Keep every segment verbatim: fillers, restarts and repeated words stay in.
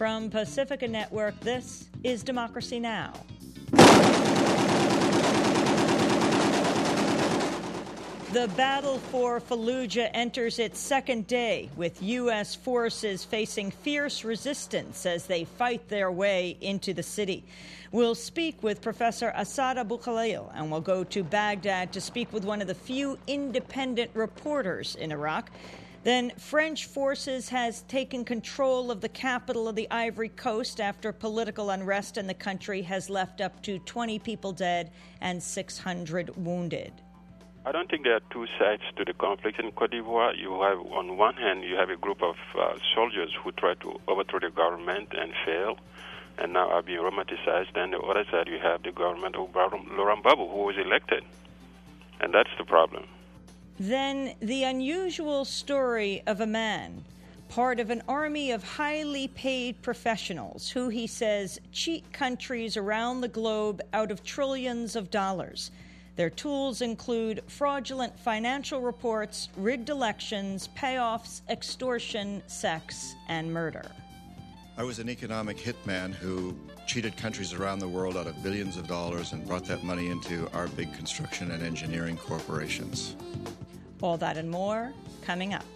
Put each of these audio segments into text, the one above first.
From Pacifica Network, this is Democracy Now! The battle for Fallujah enters its second day, with U S forces facing fierce resistance as they fight their way into the city. We'll speak with Professor Asad Abu Khalil, and we'll go to Baghdad to speak with one of the few independent reporters in Iraq. Then French forces has taken control of the capital of the Ivory Coast after political unrest in the country has left up to twenty people dead and six hundred wounded. I don't think there are two sides to the conflict. In Cote d'Ivoire, you have, on one hand, you have a group of uh, soldiers who try to overthrow the government and fail, and now are being romanticized. And on the other side, you have the government of Laurent Gbagbo, who was elected. And that's the problem. Then the unusual story of a man, part of an army of highly paid professionals who, he says, cheat countries around the globe out of trillions of dollars. Their tools include fraudulent financial reports, rigged elections, payoffs, extortion, sex, and murder. I was an economic hitman who cheated countries around the world out of billions of dollars and brought that money into our big construction and engineering corporations. All that and more coming up.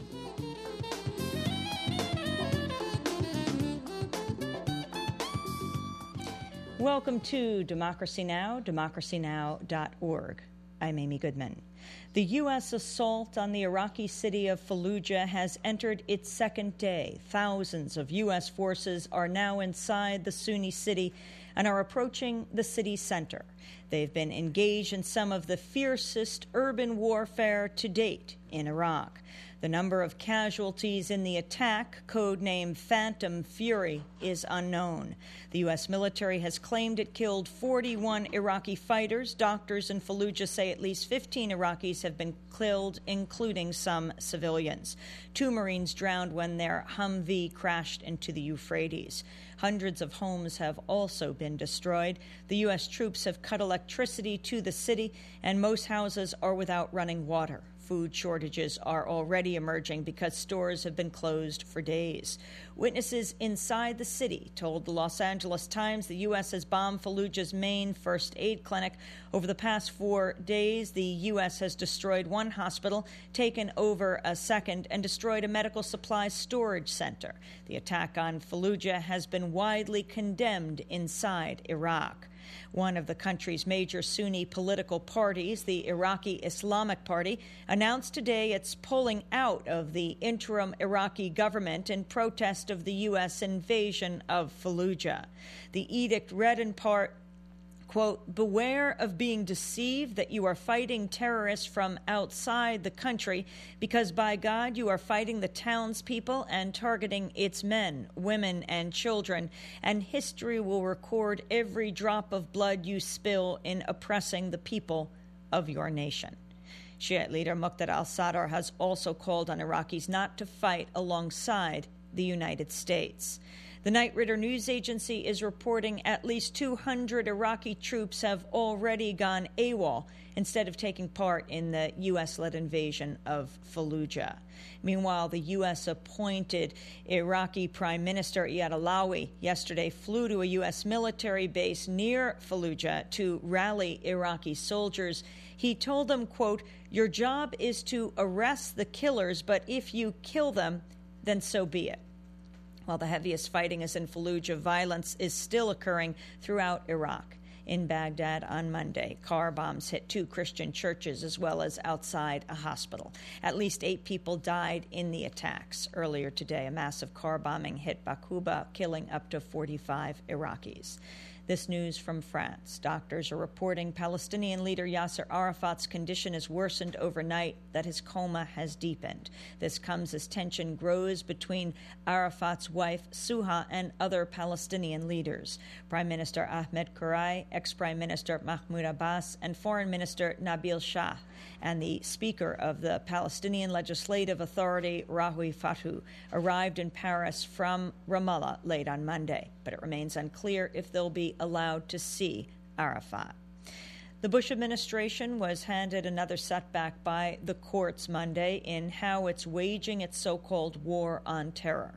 Welcome to Democracy Now!, democracy now dot org. I'm Amy Goodman. The U S assault on the Iraqi city of Fallujah has entered its second day. Thousands of U S forces are now inside the Sunni city and are approaching the city center. They've been engaged in some of the fiercest urban warfare to date in Iraq. The number of casualties in the attack, codenamed Phantom Fury, is unknown. The U S military has claimed it killed forty-one Iraqi fighters. Doctors in Fallujah say at least fifteen Iraqis have been killed, including some civilians. Two Marines drowned when their Humvee crashed into the Euphrates. Hundreds of homes have also been destroyed. The U S troops have cut electricity to the city, and most houses are without running water. Food shortages are already emerging because stores have been closed for days. Witnesses inside the city told the Los Angeles Times the U S has bombed Fallujah's main first aid clinic. Over the past four days, the U S has destroyed one hospital, taken over a second, and destroyed a medical supplies storage center. The attack on Fallujah has been widely condemned inside Iraq. One of the country's major Sunni political parties, the Iraqi Islamic Party, announced today it's pulling out of the interim Iraqi government in protest of the U S invasion of Fallujah. The edict read in part, quote, "Beware of being deceived that you are fighting terrorists from outside the country, because by God you are fighting the townspeople and targeting its men, women, and children, and history will record every drop of blood you spill in oppressing the people of your nation." Shiite leader Muqtada al-Sadr has also called on Iraqis not to fight alongside the United States. The Knight Ridder news agency is reporting at least two hundred Iraqi troops have already gone AWOL instead of taking part in the U S-led invasion of Fallujah. Meanwhile, the U S-appointed Iraqi Prime Minister Iyad Allawi yesterday flew to a U S military base near Fallujah to rally Iraqi soldiers. He told them, quote, "Your job is to arrest the killers, but if you kill them, then so be it." While the heaviest fighting is in Fallujah, violence is still occurring throughout Iraq. In Baghdad on Monday, car bombs hit two Christian churches as well as outside a hospital. At least eight people died in the attacks. Earlier today, a massive car bombing hit Baquba, killing up to forty-five Iraqis. This news from France. Doctors are reporting Palestinian leader Yasser Arafat's condition has worsened overnight, that his coma has deepened. This comes as tension grows between Arafat's wife, Suha, and other Palestinian leaders. Prime Minister Ahmed Kurai, ex-Prime Minister Mahmoud Abbas, and Foreign Minister Nabil Shah, and the Speaker of the Palestinian Legislative Authority, Rahui Fatou, arrived in Paris from Ramallah late on Monday, but it remains unclear if they'll be allowed to see Arafat. The Bush administration was handed another setback by the courts Monday in how it's waging its so-called war on terror. A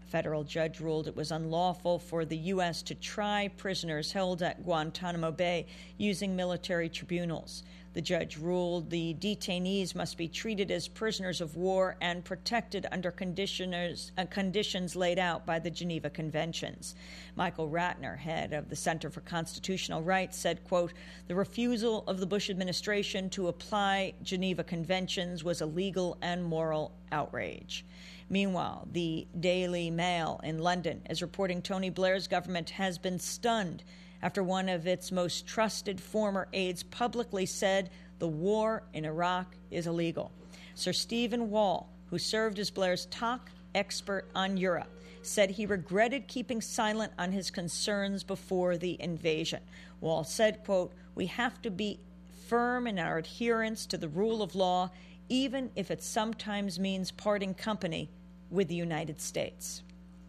A federal judge ruled it was unlawful for the U S to try prisoners held at Guantanamo Bay using military tribunals. The judge ruled the detainees must be treated as prisoners of war and protected under conditioners, uh, conditions laid out by the Geneva Conventions. Michael Ratner, head of the Center for Constitutional Rights, said, quote, "The refusal of the Bush administration to apply Geneva Conventions was a legal and moral outrage." Meanwhile, the Daily Mail in London is reporting Tony Blair's government has been stunned after one of its most trusted former aides publicly said the war in Iraq is illegal. Sir Stephen Wall, who served as Blair's top expert on Europe, said he regretted keeping silent on his concerns before the invasion. Wall said, quote, "We have to be firm in our adherence to the rule of law, even if it sometimes means parting company with the United States."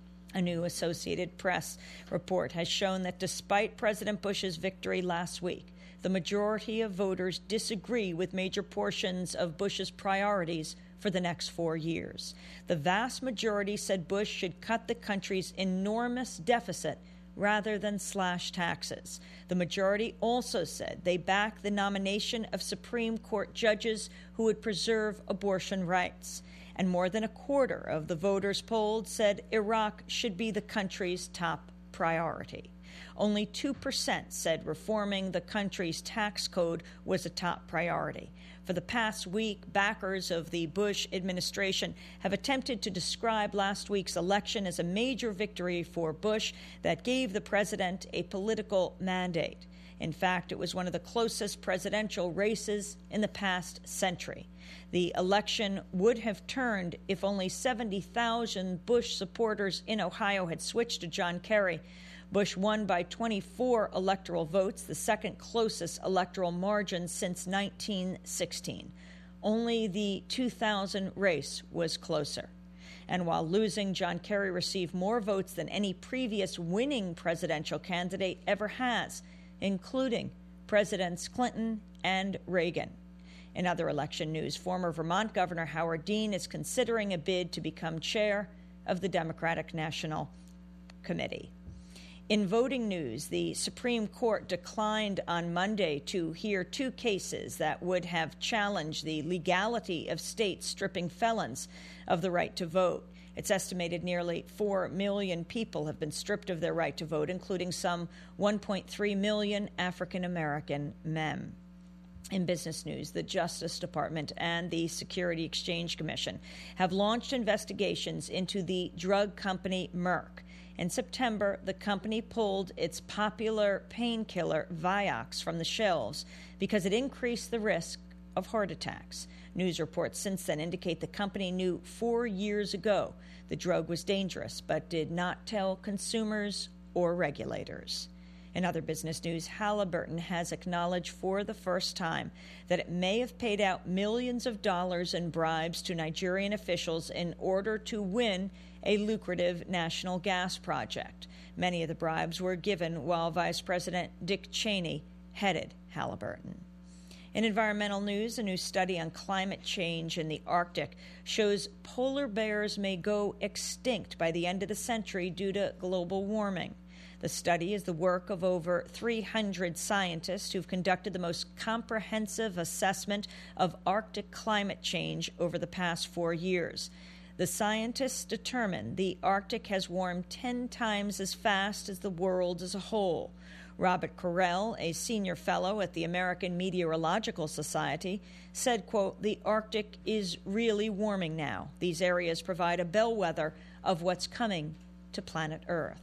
A new Associated Press report has shown that despite President Bush's victory last week, the majority of voters disagree with major portions of Bush's priorities for the next four years. The vast majority said Bush should cut the country's enormous deficit rather than slash taxes. The majority also said they back the nomination of Supreme Court judges who would preserve abortion rights. And more than a quarter of the voters polled said Iraq should be the country's top priority. Only two percent said reforming the country's tax code was a top priority. For the past week, backers of the Bush administration have attempted to describe last week's election as a major victory for Bush that gave the president a political mandate. In fact, it was one of the closest presidential races in the past century. The election would have turned if only seventy thousand Bush supporters in Ohio had switched to John Kerry. Bush won by twenty-four electoral votes, the second closest electoral margin since nineteen sixteen. Only the two thousand race was closer. And while losing, John Kerry received more votes than any previous winning presidential candidate ever has, including Presidents Clinton and Reagan. In other election news, former Vermont Governor Howard Dean is considering a bid to become chair of the Democratic National Committee. In voting news, the Supreme Court declined on Monday to hear two cases that would have challenged the legality of states stripping felons of the right to vote. It's estimated nearly four million people have been stripped of their right to vote, including some one point three million African American men. In business news, the Justice Department and the Security Exchange Commission have launched investigations into the drug company Merck. In September, the company pulled its popular painkiller Vioxx from the shelves because it increased the risk of heart attacks. News reports since then indicate the company knew four years ago the drug was dangerous, but did not tell consumers or regulators. In other business news, Halliburton has acknowledged for the first time that it may have paid out millions of dollars in bribes to Nigerian officials in order to win a lucrative national gas project. Many of the bribes were given while Vice President Dick Cheney headed Halliburton. In environmental news, a new study on climate change in the Arctic shows polar bears may go extinct by the end of the century due to global warming. The study is the work of over three hundred scientists who've conducted the most comprehensive assessment of Arctic climate change over the past four years. The scientists determined the Arctic has warmed ten times as fast as the world as a whole. Robert Correll, a senior fellow at the American Meteorological Society, said, quote, "The Arctic is really warming now. These areas provide a bellwether of what's coming to planet Earth."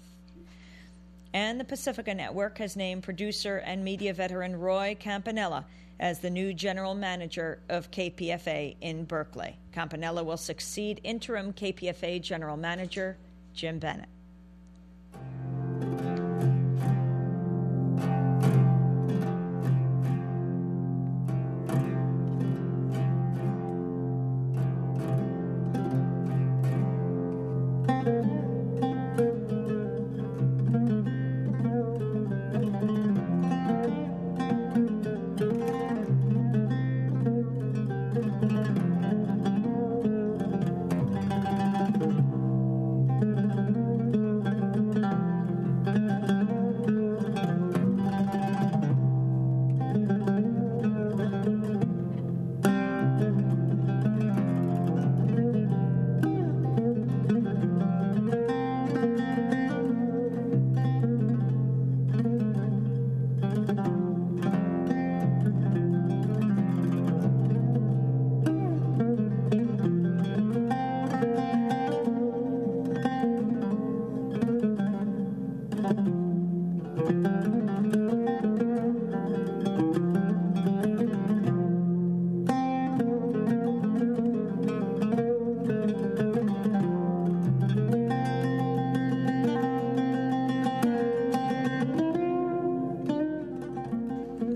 And the Pacifica Network has named producer and media veteran Roy Campanella as the new general manager of K P F A in Berkeley. Campanella will succeed interim K P F A general manager Jim Bennett.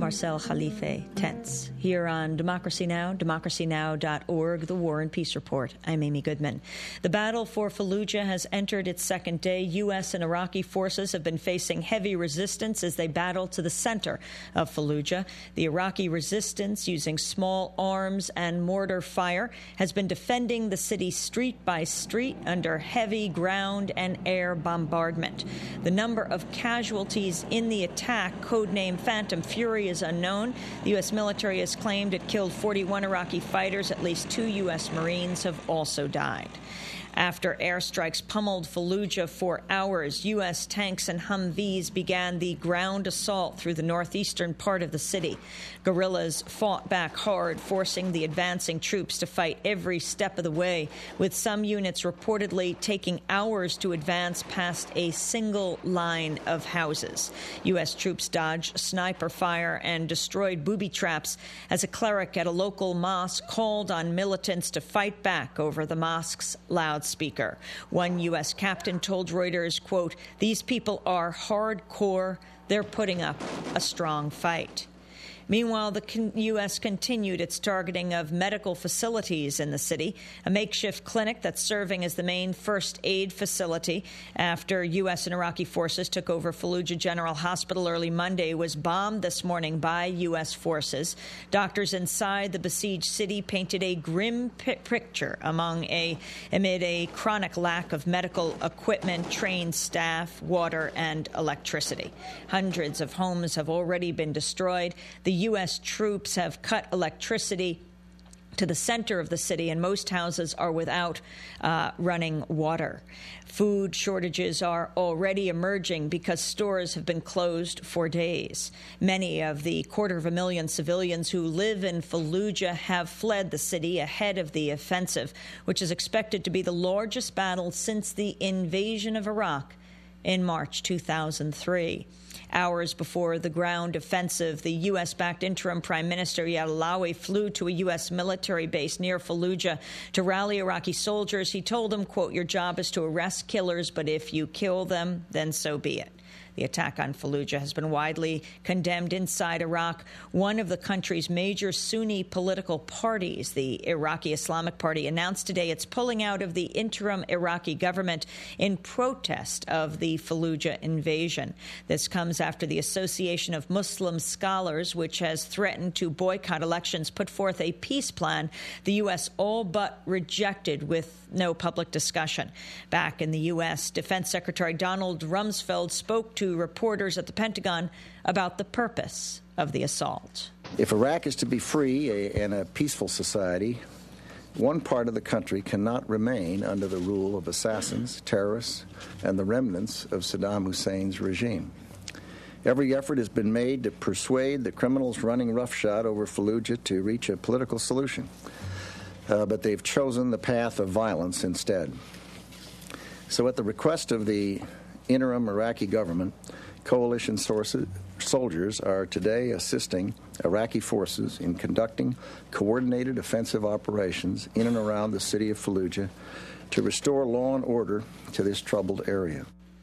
Marcel Khalife, tense. Here on Democracy Now!, democracy now dot org, The War and Peace Report. I'm Amy Goodman. The battle for Fallujah has entered its second day. U S and Iraqi forces have been facing heavy resistance as they battle to the center of Fallujah. The Iraqi resistance, using small arms and mortar fire, has been defending the city street by street under heavy ground and air bombardment. The number of casualties in the attack, codenamed Phantom Fury, is unknown. The U S military has claimed it killed forty-one Iraqi fighters. At least two U S Marines have also died. After airstrikes pummeled Fallujah for hours, U S tanks and Humvees began the ground assault through the northeastern part of the city. Guerrillas fought back hard, forcing the advancing troops to fight every step of the way, with some units reportedly taking hours to advance past a single line of houses. U S troops dodged sniper fire and destroyed booby traps as a cleric at a local mosque called on militants to fight back over the mosque's loudspeaker. One U S captain told Reuters, quote, "These people are hardcore. They're putting up a strong fight." Meanwhile, the U S continued its targeting of medical facilities in the city. A makeshift clinic that's serving as the main first aid facility after U S and Iraqi forces took over Fallujah General Hospital early Monday was bombed this morning by U S forces. Doctors inside the besieged city painted a grim picture among a, amid a chronic lack of medical equipment, trained staff, water, and electricity. Hundreds of homes have already been destroyed. The U S troops have cut electricity to the center of the city, and most houses are without uh, running water. Food shortages are already emerging because stores have been closed for days. Many of the quarter of a million civilians who live in Fallujah have fled the city ahead of the offensive, which is expected to be the largest battle since the invasion of Iraq in March two thousand three. Hours before the ground offensive, the U S-backed interim Prime Minister Iyad Allawi flew to a U S military base near Fallujah to rally Iraqi soldiers. He told them, quote, "Your job is to arrest killers, but if you kill them, then so be it." The attack on Fallujah has been widely condemned inside Iraq. One of the country's major Sunni political parties, the Iraqi Islamic Party, announced today it's pulling out of the interim Iraqi government in protest of the Fallujah invasion. This comes after the Association of Muslim Scholars, which has threatened to boycott elections, put forth a peace plan the U S all but rejected with no public discussion. Back in the U S, Defense Secretary Donald Rumsfeld spoke to reporters at the Pentagon about the purpose of the assault. If Iraq is to be free and a peaceful society, one part of the country cannot remain under the rule of assassins, terrorists, and the remnants of Saddam Hussein's regime. Every effort has been made to persuade the criminals running roughshod over Fallujah to reach a political solution, uh, but they've chosen the path of violence instead. So at the request of the interim Iraqi government, coalition sources, soldiers are today assisting Iraqi forces in conducting coordinated offensive operations in and around the city of Fallujah to restore law and order to this troubled area.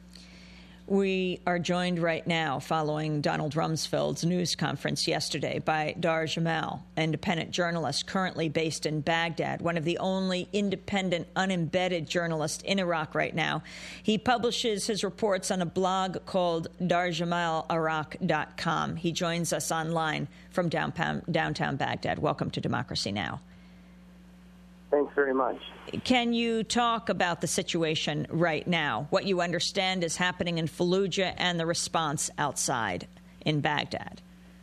We are joined right now, following Donald Rumsfeld's news conference yesterday, by Dar Jamal, independent journalist currently based in Baghdad, one of the only independent, unembedded journalists in Iraq right now. He publishes his reports on a blog called dar jamal iraq dot com. He joins us online from downtown, downtown Baghdad. Welcome to Democracy Now! Thanks very much. Can you talk about the situation right now, what you understand is happening in Fallujah and the response outside in Baghdad?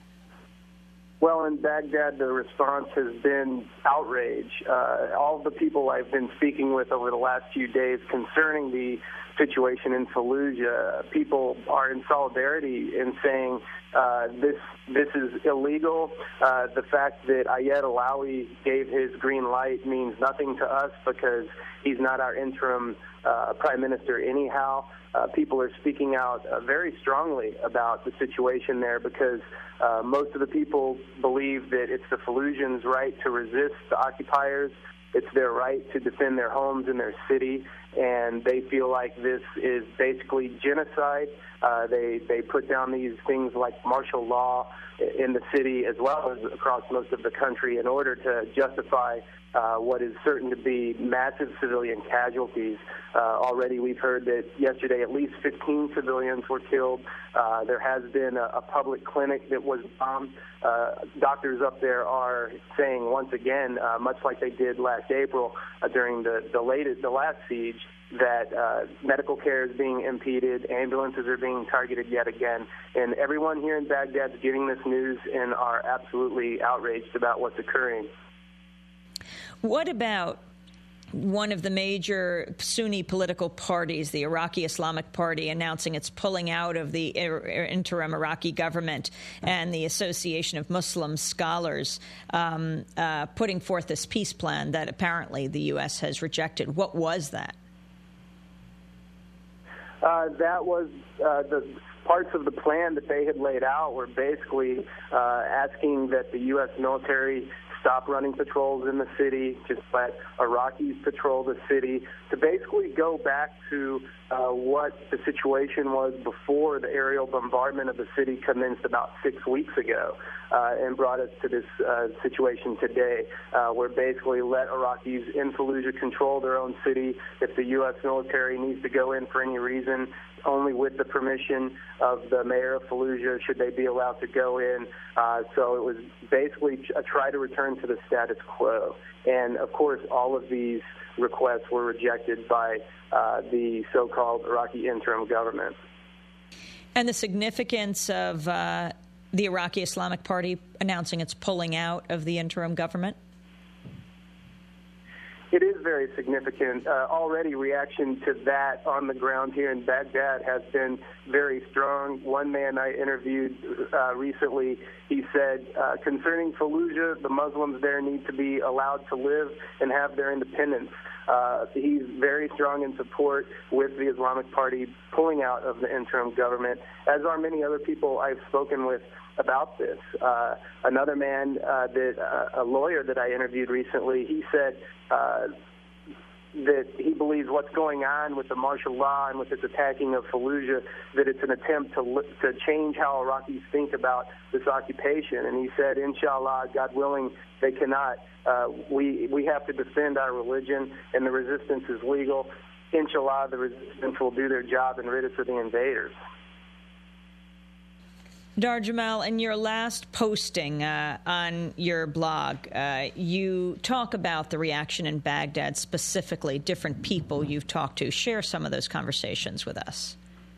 Well, in Baghdad, the response has been outrage. Uh, all of the people I've been speaking with over the last few days concerning the situation in Fallujah, people are in solidarity in saying uh, this this is illegal. Uh, the fact that Iyad Allawi gave his green light means nothing to us because he's not our interim uh, prime minister anyhow. Uh, people are speaking out uh, very strongly about the situation there because uh, most of the people believe that it's the Fallujans' right to resist the occupiers. It's their right to defend their homes and their city, and they feel like this is basically genocide. Uh, they they put down these things like martial law in the city as well as across most of the country in order to justify uh, what is certain to be massive civilian casualties. Uh, already we've heard that yesterday at least fifteen civilians were killed. Uh, there has been a, a public clinic that was bombed. Uh, doctors up there are saying once again, uh, much like they did last April uh, during the, the latest, the last siege, that uh, medical care is being impeded, ambulances are being targeted yet again, and everyone here in Baghdad is getting this news and are absolutely outraged about what's occurring. What about one of the major Sunni political parties, the Iraqi Islamic Party, announcing it's pulling out of the interim Iraqi government, and the Association of Muslim Scholars um, uh, putting forth this peace plan that apparently the U S has rejected? What was that? Uh, that was uh, the parts of the plan that they had laid out were basically uh, asking that the U S military stop running patrols in the city, just let Iraqis patrol the city, to basically go back to uh, what the situation was before the aerial bombardment of the city commenced about six weeks ago uh, and brought us to this uh, situation today, uh, where basically let Iraqis in Fallujah control their own city. If the U S military needs to go in for any reason, only with the permission of the mayor of Fallujah should they be allowed to go in. Uh, so it was basically a try to return to the status quo. And, of course, all of these requests were rejected by uh, the so-called Iraqi interim government. And the significance of uh, the Iraqi Islamic Party announcing it's pulling out of the interim government? It is very significant. Uh, already reaction to that on the ground here in Baghdad has been very strong. One man I interviewed uh, recently, he said, uh, concerning Fallujah, the Muslims there need to be allowed to live and have their independence. Uh, he's very strong in support with the Islamic Party pulling out of the interim government, as are many other people I've spoken with about this. Uh, another man, uh, that uh, a lawyer that I interviewed recently, he said uh, that he believes what's going on with the martial law and with this attacking of Fallujah, that it's an attempt to to change how Iraqis think about this occupation. And he said, inshallah, God willing, they cannot. Uh, we we have to defend our religion, and the resistance is legal. Inshallah, the resistance will do their job and rid us of the invaders. Dar Jamal, in your last posting uh, on your blog, uh, you talk about the reaction in Baghdad, specifically different people you've talked to. Share some of those conversations with us.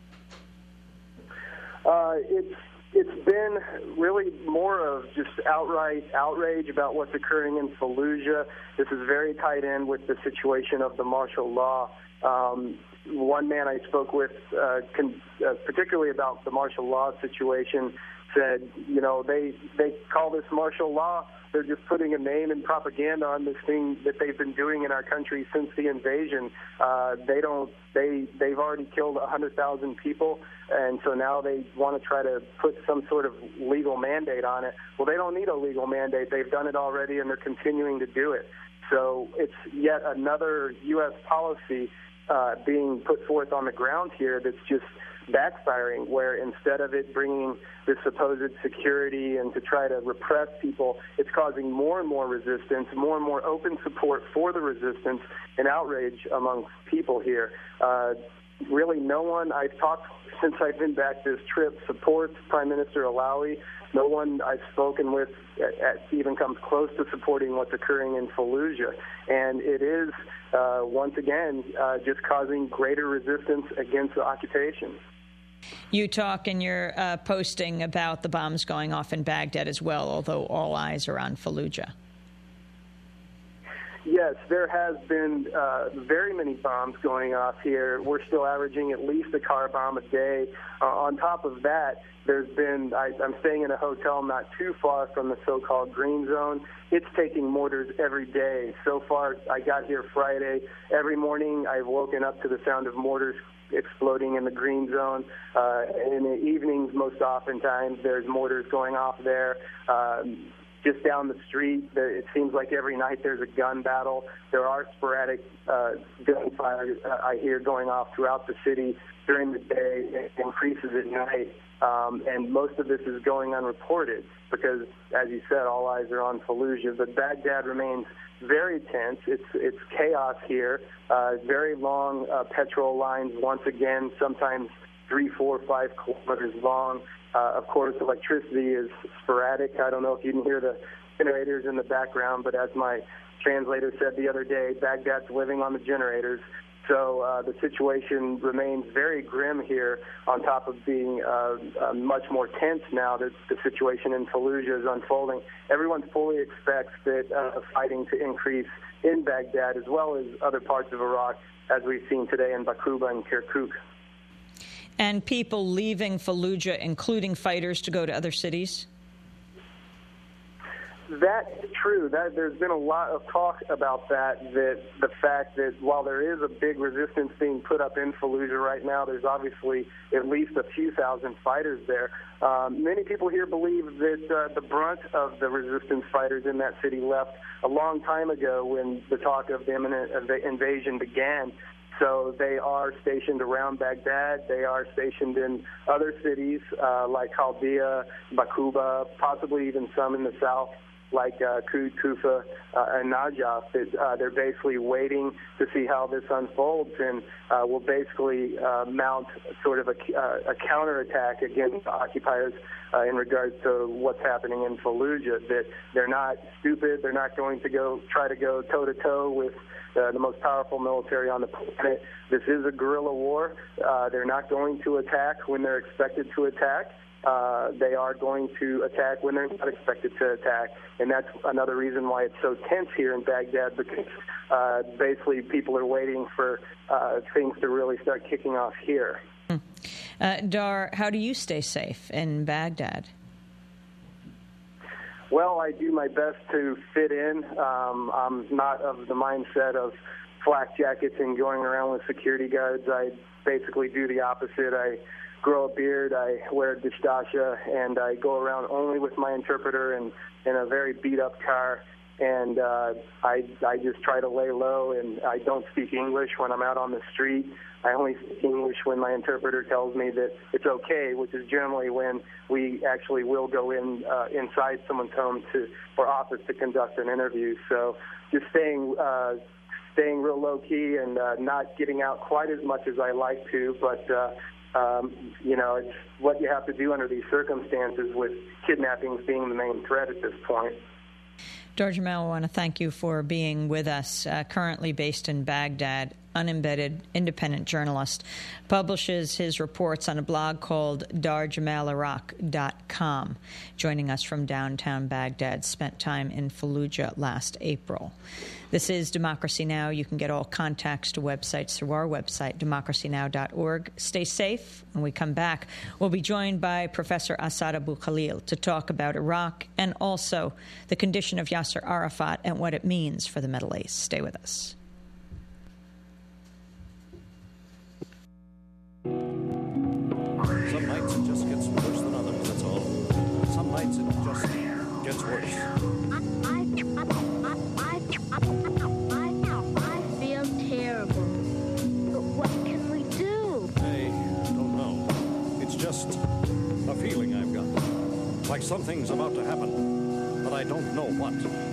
Uh, it's it's been really more of just outright outrage about what's occurring in Fallujah. This is very tied in with the situation of the martial law. Um, One man I spoke with, uh, con- uh, particularly about the martial law situation, said, you know, they they call this martial law. They're just putting a name and propaganda on this thing that they've been doing in our country since the invasion. Uh, they don't. They they've already killed a hundred thousand people, and so now they want to try to put some sort of legal mandate on it. Well, they don't need a legal mandate. They've done it already, and they're continuing to do it. So it's yet another U S policy Uh, being put forth on the ground here that's just backfiring, where instead of it bringing this supposed security and to try to repress people, it's causing more and more resistance, more and more open support for the resistance and outrage amongst people here. Uh, really no one I've talked since I've been back this trip supports Prime Minister Alawi. No one I've spoken with at, at even comes close to supporting what's occurring in Fallujah. And it is, uh, once again, uh, just causing greater resistance against the occupation. You talk in your uh, posting about the bombs going off in Baghdad as well, although all eyes are on Fallujah. Yes, there has been uh, very many bombs going off here. We're still averaging at least a car bomb a day. Uh, on top of that, there's been, I, I'm staying in a hotel not too far from the so-called green zone. It's taking mortars every day. So far, I got here Friday. Every morning, I've woken up to the sound of mortars exploding in the green zone. Uh, in the evenings, most oftentimes, there's mortars going off there. Um, just down the street, there, it seems like every night there's a gun battle. There are sporadic uh, gunfire, uh, I hear, going off throughout the city during the day. It increases at night. Um, and most of this is going unreported because, as you said, all eyes are on Fallujah. But Baghdad remains very tense. It's it's chaos here. Uh, very long uh, petrol lines, once again, sometimes three, four, five kilometers long. Uh, of course, electricity is sporadic. I don't know if you can hear the generators in the background, but as my translator said the other day, Baghdad's living on the generators. So uh, the situation remains very grim here, on top of being uh, uh, much more tense now that the situation in Fallujah is unfolding. Everyone fully expects that uh, fighting to increase in Baghdad as well as other parts of Iraq, as we've seen today in Baquba and Kirkuk. And people leaving Fallujah, including fighters, to go to other cities? That's true. That, there's been a lot of talk about that, that the fact that while there is a big resistance being put up in Fallujah right now, there's obviously at least a few thousand fighters there. Um, many people here believe that uh, the brunt of the resistance fighters in that city left a long time ago when the talk of the imminent inv- invasion began. So they are stationed around Baghdad. They are stationed in other cities uh, like Chaldea, Baquba, possibly even some in the south, like uh, Kud, Kufa, uh, and Najaf. It, uh, they're basically waiting to see how this unfolds and uh, will basically uh, mount sort of a, uh, a counterattack against the occupiers uh, in regards to what's happening in Fallujah. That they're not stupid. They're not going to go try to go toe-to-toe with Uh, the most powerful military on the planet. This is a guerrilla war. Uh, they're not going to attack when they're expected to attack. Uh, they are going to attack when they're not expected to attack. And that's another reason why it's so tense here in Baghdad, because uh, basically people are waiting for uh, things to really start kicking off here. Uh, Dar, how do you stay safe in Baghdad? Well, I do my best to fit in. Um, I'm not of the mindset of flak jackets and going around with security guards. I basically do the opposite. I grow a beard, I wear a distasha, and I go around only with my interpreter and in a very beat-up car. And uh, I, I just try to lay low, and I don't speak English when I'm out on the street. I only speak English when my interpreter tells me that it's okay, which is generally when we actually will go in uh, inside someone's home to or office to conduct an interview. So just staying uh, staying real low-key and uh, not getting out quite as much as I like to, but uh, um, you know, it's what you have to do under these circumstances with kidnappings being the main threat at this point. Dar Jamal, I want to thank you for being with us. Uh, currently based in Baghdad, unembedded, independent journalist, publishes his reports on a blog called dar jamal iraq dot com. Joining us from downtown Baghdad, spent time in Fallujah last April. This is Democracy Now! You can get all contacts to websites through our website, democracy now dot org. Stay safe. When we come back, we'll be joined by Professor Asad Abu Khalil to talk about Iraq and also the condition of Yasser Arafat and what it means for the Middle East. Stay with us. Some nights it just gets worse than others, that's all. Some nights it just gets worse. I, I, I, I feel terrible. But what can we do? I don't know. It's just a feeling I've got. Like something's about to happen, but I don't know what.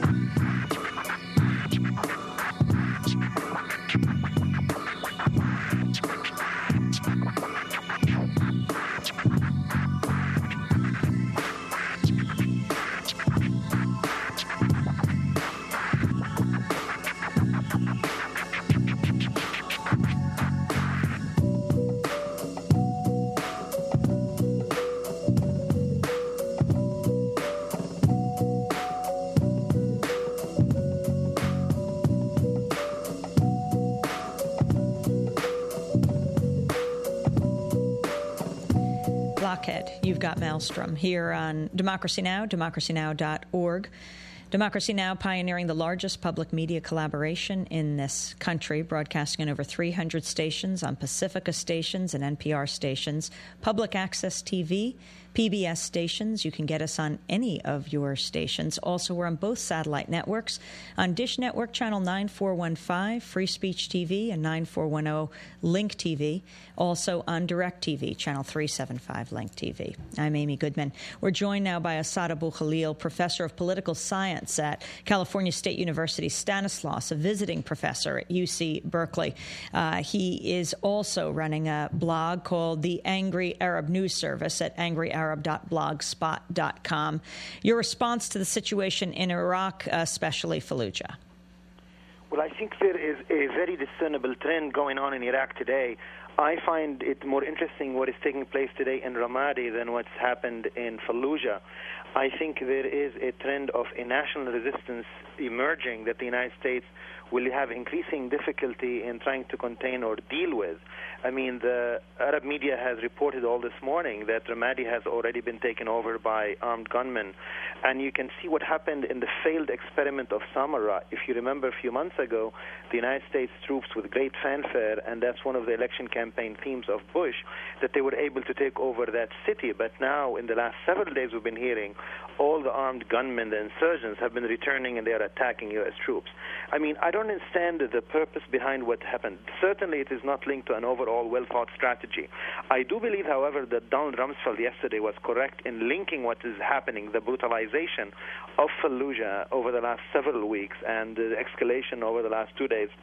You've got Maelstrom here on Democracy Now!, democracy now dot org. Democracy Now! Pioneering the largest public media collaboration in this country, broadcasting on over three hundred stations, on Pacifica stations and N P R stations, public access T V, P B S stations. You can get us on any of your stations. Also, we're on both satellite networks, on Dish Network, channel nine four one five, Free Speech T V, and nine four one zero, Link T V. Also on DirecTV, channel three seventy-five, Link T V. I'm Amy Goodman. We're joined now by Assad Abu Khalil, professor of political science at California State University Stanislaus, a visiting professor at U C Berkeley. Uh, he is also running a blog called the Angry Arab News Service at angry arab dot blogspot dot com. Your response to the situation in Iraq, especially Fallujah? Well, I think there is a very discernible trend going on in Iraq today. I find it more interesting what is taking place today in Ramadi than what's happened in Fallujah. I think there is a trend of a national resistance emerging that the United States will have increasing difficulty in trying to contain or deal with. I mean, the Arab media has reported all this morning that Ramadi has already been taken over by armed gunmen. And you can see what happened in the failed experiment of Samarra. If you remember a few months ago, the United States troops with great fanfare, and that's one of the election campaign themes of Bush, that they were able to take over that city. But now, in the last several days, we've been hearing all the armed gunmen, the insurgents, have been returning and they are attacking U S troops. I mean, I don't understand the purpose behind what happened. Certainly, it is not linked to an overall well-thought strategy. I do believe, however, that Donald Rumsfeld yesterday was correct in linking what is happening, the brutalization of Fallujah over the last several weeks and the escalation over the last two days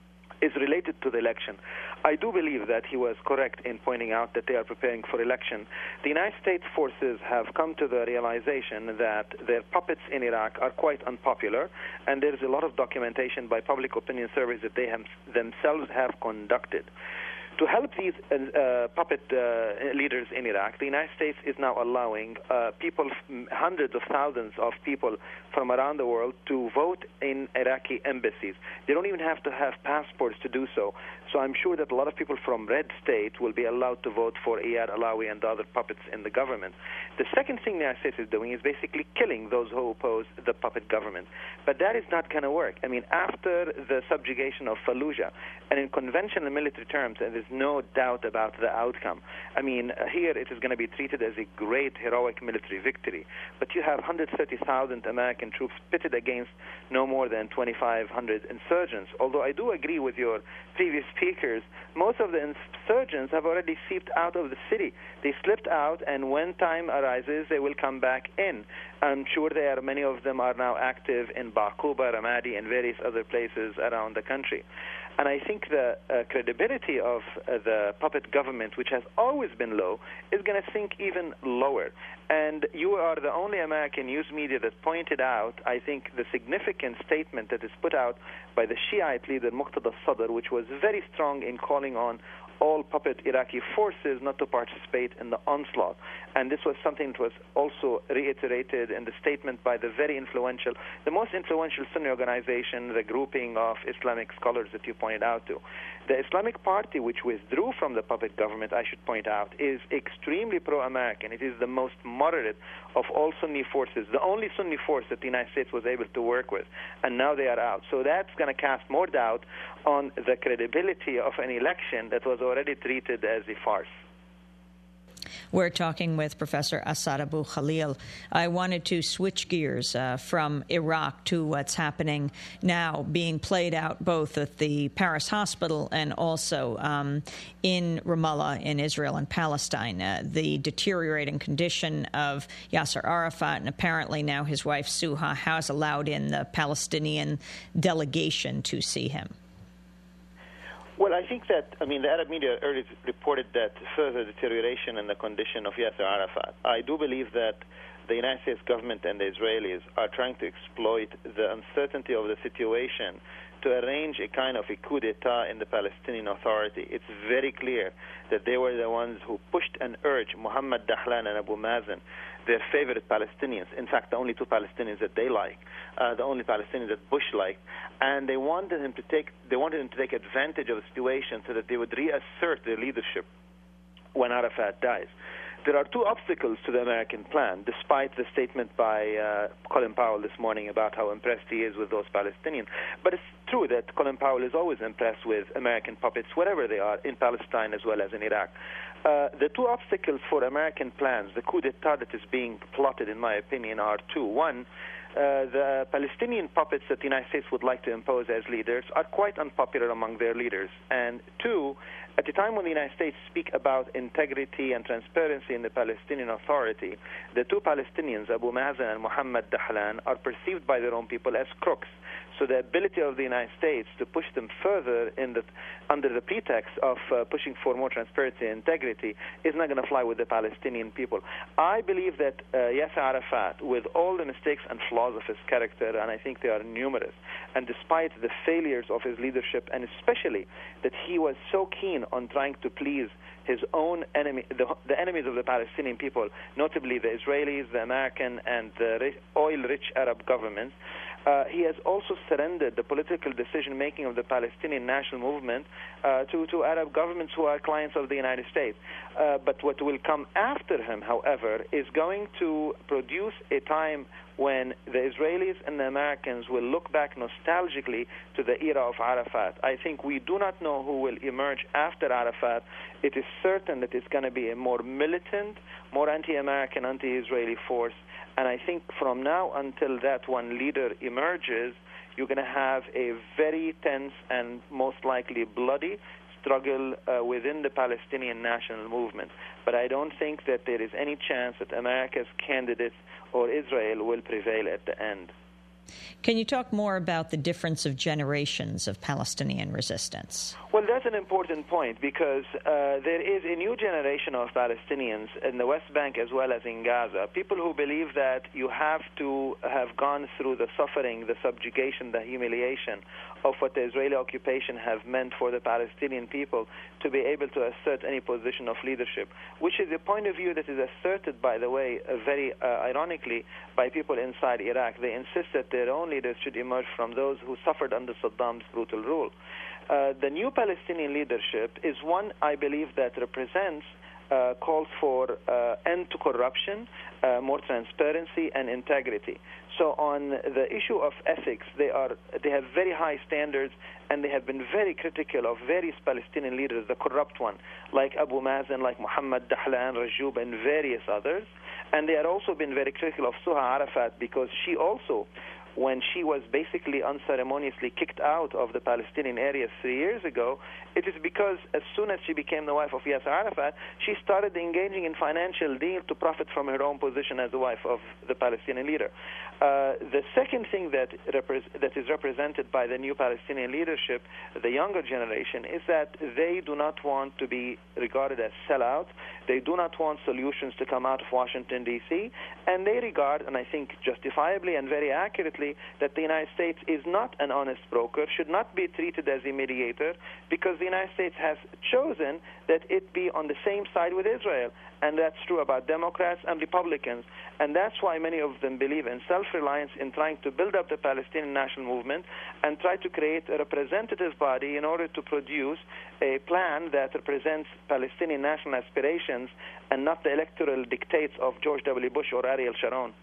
is related to the election. I do believe that he was correct in pointing out that they are preparing for election. The United States forces have come to the realization that their puppets in Iraq are quite unpopular, and there is a lot of documentation by public opinion surveys that they have, themselves have conducted. To help these uh, puppet uh, leaders in Iraq, the United States is now allowing uh, people, hundreds of thousands of people from around the world to vote in Iraqi embassies. They don't even have to have passports to do so. So I'm sure that a lot of people from red state will be allowed to vote for Iyad Alawi and the other puppets in the government. The second thing the United States is doing is basically killing those who oppose the puppet government. But that is not going to work. I mean, after the subjugation of Fallujah, and in conventional military terms, and there's no doubt about the outcome. I mean, here it is going to be treated as a great, heroic military victory. But you have one hundred thirty thousand American troops pitted against no more than twenty-five hundred insurgents. Although I do agree with your previous speakers, most of the insurgents have already seeped out of the city. They slipped out, and when time arises, they will come back in. I'm sure there are many of them are now active in Baquba, Ramadi, and various other places around the country. And I think the uh, credibility of uh, the puppet government, which has always been low, is going to sink even lower. And you are the only American news media that pointed out, I think, the significant statement that is put out by the Shiite leader Muqtada Sadr, which was very strong in calling on all puppet Iraqi forces not to participate in the onslaught. And this was something that was also reiterated in the statement by the very influential, the most influential Sunni organization, the grouping of Islamic scholars that you pointed out to. The Islamic Party, which withdrew from the puppet government, I should point out, is extremely pro-American. It is the most moderate of all Sunni forces, the only Sunni force that the United States was able to work with, and now they are out. So that's going to cast more doubt on the credibility of an election that was already treated as a farce. We're talking with Professor Assad Abu Khalil. I wanted to switch gears uh, from Iraq to what's happening now, being played out both at the Paris hospital and also um, in Ramallah in Israel and Palestine. Uh, the deteriorating condition of Yasser Arafat, and apparently now his wife Suha has allowed in the Palestinian delegation to see him. Well, I think that, I mean, the Arab media earlier reported that further deterioration in the condition of Yasser Arafat. I do believe that the United States government and the Israelis are trying to exploit the uncertainty of the situation to arrange a kind of a coup d'etat in the Palestinian Authority. It's very clear that they were the ones who pushed and urged Mohammed Dahlan and Abu Mazen, their favorite Palestinians, in fact, the only two Palestinians that they like, uh, the only Palestinians that Bush liked, and they wanted him to take they wanted him to take advantage of the situation so that they would reassert their leadership when Arafat dies. There are two obstacles to the American plan, despite the statement by uh, Colin Powell this morning about how impressed he is with those Palestinians. But it's true that Colin Powell is always impressed with American puppets, wherever they are, in Palestine as well as in Iraq. Uh, the two obstacles for American plans, the coup d'etat that is being plotted, in my opinion, are two. One, uh, the Palestinian puppets that the United States would like to impose as leaders are quite unpopular among their leaders. And two, at the time when the United States speak about integrity and transparency in the Palestinian Authority, the two Palestinians, Abu Mazen and Mohammed Dahlan, are perceived by their own people as crooks. So the ability of the United States to push them further in the, under the pretext of uh, pushing for more transparency and integrity is not going to fly with the Palestinian people. I believe that uh, Yasser Arafat, with all the mistakes and flaws of his character, and I think they are numerous, and despite the failures of his leadership, and especially that he was so keen on trying to please his own enemy, the, the enemies of the Palestinian people, notably the Israelis, the American, and the oil-rich Arab governments, Uh, he has also surrendered the political decision-making of the Palestinian national movement uh, to, to Arab governments who are clients of the United States. Uh, but what will come after him, however, is going to produce a time when the Israelis and the Americans will look back nostalgically to the era of Arafat. I think we do not know who will emerge after Arafat. It is certain that it's going to be a more militant, more anti-American, anti-Israeli force. And I think from now until that one leader emerges, you're going to have a very tense and most likely bloody struggle uh, within the Palestinian national movement. But I don't think that there is any chance that America's candidate or Israel will prevail at the end. Can you talk more about the difference of generations of Palestinian resistance? Well, that's an important point because uh, there is a new generation of Palestinians in the West Bank as well as in Gaza, people who believe that you have to have gone through the suffering, the subjugation, the humiliation of what the Israeli occupation have meant for the Palestinian people to be able to assert any position of leadership, which is a point of view that is asserted, by the way, uh, very uh, ironically, by people inside Iraq. They insist that their own leaders should emerge from those who suffered under Saddam's brutal rule. Uh, the new Palestinian leadership is one, I believe, that represents uh, calls for uh, end to corruption, uh, more transparency, and integrity. So on the issue of ethics, they are they have very high standards, and they have been very critical of various Palestinian leaders, the corrupt one, like Abu Mazen, like Mohammed Dahlan, Rajoub, and various others. And they have also been very critical of Suha Arafat because she also, when she was basically unceremoniously kicked out of the Palestinian area three years ago, it is because as soon as she became the wife of Yasser Arafat, she started engaging in financial deals to profit from her own position as the wife of the Palestinian leader. Uh, the second thing that, repre- that is represented by the new Palestinian leadership, the younger generation, is that they do not want to be regarded as sellouts. They do not want solutions to come out of Washington, D C, and they regard, and I think justifiably and very accurately, that the United States is not an honest broker, should not be treated as a mediator, because the United States has chosen that it be on the same side with Israel. And that's true about Democrats and Republicans. And that's why many of them believe in self-reliance, in trying to build up the Palestinian national movement and try to create a representative body in order to produce a plan that represents Palestinian national aspirations and not the electoral dictates of George W. Bush or Ariel Sharon.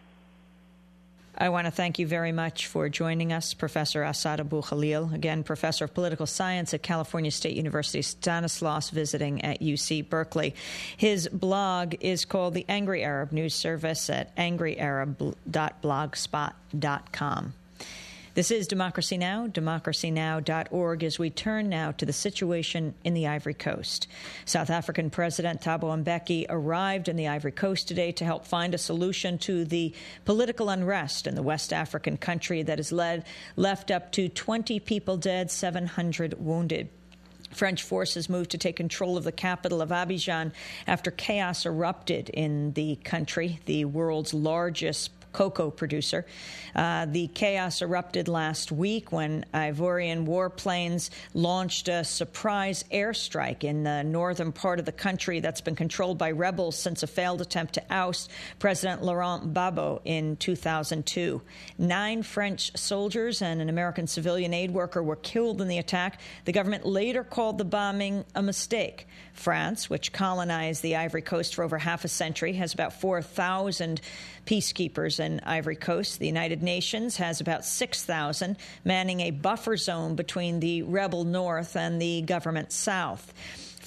I want to thank you very much for joining us, Professor Asad Abu Khalil, again, Professor of Political Science at California State University, Stanislaus, visiting at U C Berkeley. His blog is called The Angry Arab News Service at angry arab dot blogspot dot com. This is Democracy Now!, democracy now dot org, as we turn now to the situation in the Ivory Coast. South African President Thabo Mbeki arrived in the Ivory Coast today to help find a solution to the political unrest in the West African country that has led, left up to twenty people dead, seven hundred wounded. French forces moved to take control of the capital of Abidjan after chaos erupted in the country, the world's largest cocoa producer. Uh, the chaos erupted last week when Ivorian warplanes launched a surprise airstrike in the northern part of the country that's been controlled by rebels since a failed attempt to oust President Laurent Gbagbo in two thousand two. Nine French soldiers and an American civilian aid worker were killed in the attack. The government later called the bombing a mistake. France, which colonized the Ivory Coast for over half a century, has about four thousand peacekeepers in Ivory Coast. The United Nations has about six thousand, manning a buffer zone between the rebel north and the government south.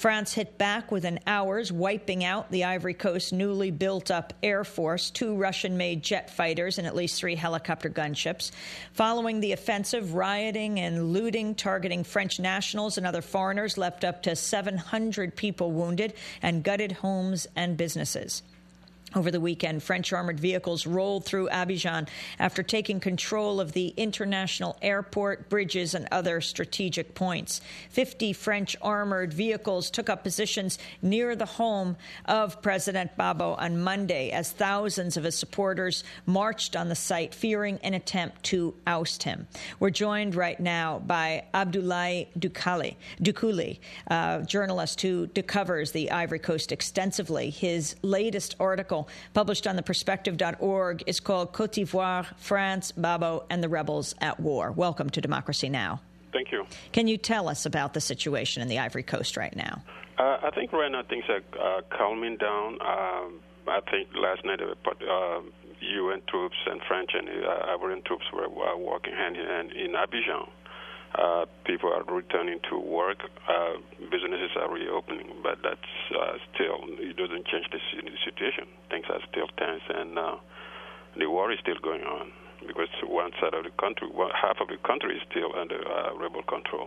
France hit back within hours, wiping out the Ivory Coast's newly built-up Air Force, two Russian-made jet fighters, and at least three helicopter gunships. Following the offensive, rioting and looting targeting French nationals and other foreigners left up to seven hundred people wounded and gutted homes and businesses. Over the weekend, French armored vehicles rolled through Abidjan after taking control of the international airport, bridges, and other strategic points. Fifty French armored vehicles took up positions near the home of President Gbagbo on Monday as thousands of his supporters marched on the site, fearing an attempt to oust him. We're joined right now by Abdoulaye Doucoulé, Doucoulé, a journalist who covers the Ivory Coast extensively. His latest article, published on the perspective dot org, is called Côte d'Ivoire, France, Gbagbo, and the Rebels at War. Welcome to Democracy Now! Thank you. Can you tell us about the situation in the Ivory Coast right now? Uh, I think right now things are uh, calming down. Um, I think last night uh, U N troops and French and uh, Ivorian troops were uh, walking hand in hand in Abidjan. Uh, people are returning to work. Uh, businesses are reopening, but that's uh, still, it doesn't change the situation. Things are still tense, and uh, the war is still going on because one side of the country, one, half of the country is still under uh, rebel control.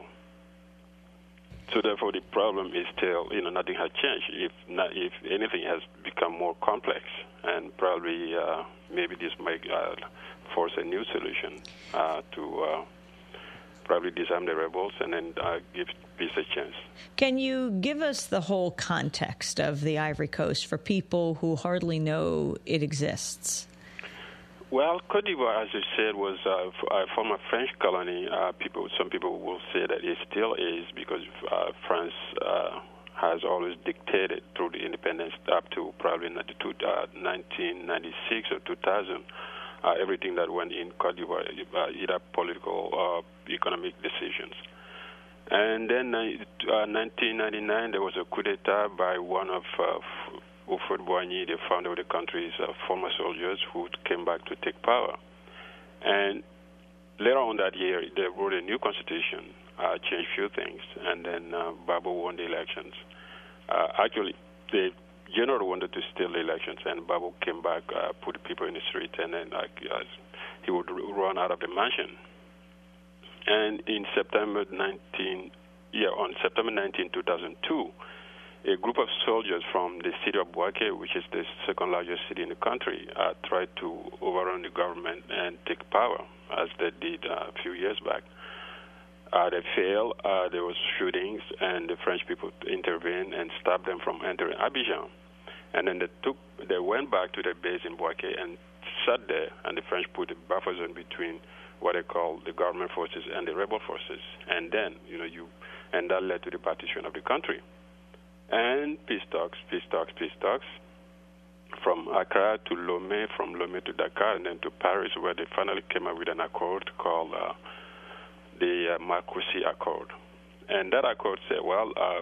So therefore, the problem is still, you know, nothing has changed. If not, if anything has become more complex, and probably uh, maybe this might uh, force a new solution uh, to. Uh, probably disarm the rebels and then uh, give peace a chance. Can you give us the whole context of the Ivory Coast for people who hardly know it exists? Well, Côte d'Ivoire, as you said, was uh, a former French colony. Uh, people, some people will say that it still is because uh, France uh, has always dictated through the independence up to probably nineteen ninety-six or two thousand. Uh, everything that went in Côte d'Ivoire, uh, either political or economic decisions. And then uh, nineteen ninety-nine, there was a coup d'etat by one of uh, Houphouët-Boigny, the founder of the country's uh, former soldiers, who came back to take power. And later on that year, they wrote a new constitution, uh, changed a few things, and then uh, Gbagbo won the elections. Uh, actually, they general wanted to steal the elections, and Gbagbo came back, uh, put people in the street, and then uh, he would run out of the mansion. And in September nineteenth, yeah, on September nineteenth, two thousand two, a group of soldiers from the city of Bouaké, which is the second largest city in the country, uh, tried to overrun the government and take power, as they did uh, a few years back. Uh, they failed. Uh, there was shootings, and the French people intervened and stopped them from entering Abidjan. And then they took, they went back to their base in Bouaké and sat there, and the French put a buffer zone between what they call the government forces and the rebel forces. And then, you know, you, and that led to the partition of the country. And peace talks, peace talks, peace talks, from Accra to Lomé, from Lomé to Dakar, and then to Paris, where they finally came up with an accord called uh, the uh, Marcoussis Accord. And that accord said, well, uh,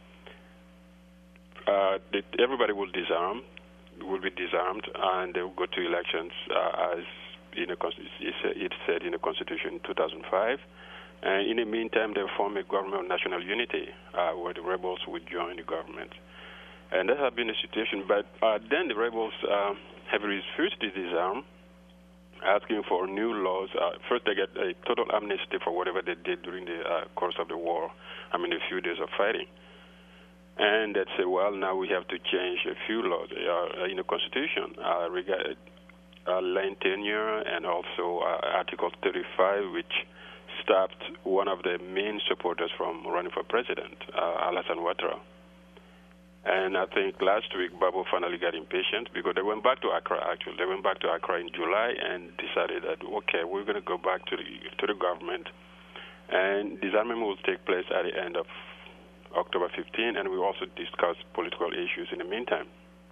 uh, the, everybody will disarm, will be disarmed, and they will go to elections uh, as in a, it said in the Constitution in two thousand five. And in the meantime, they form a government of national unity uh, where the rebels would join the government. And that has been the situation. But uh, then the rebels uh, have refused to disarm, asking for new laws. Uh, first, they get a total amnesty for whatever they did during the uh, course of the war, I mean, a few days of fighting. And they say, well, now we have to change a few laws uh, in the Constitution uh, regarding uh, land tenure and also uh, Article thirty-five, which stopped one of the main supporters from running for president, uh, Alassane Ouattara. And I think last week, Gbagbo finally got impatient because they went back to Accra, actually. They went back to Accra in July and decided that, okay, we're going to go back to the to the government. And disarmament will take place at the end of October fifteenth, and we also discuss political issues in the meantime.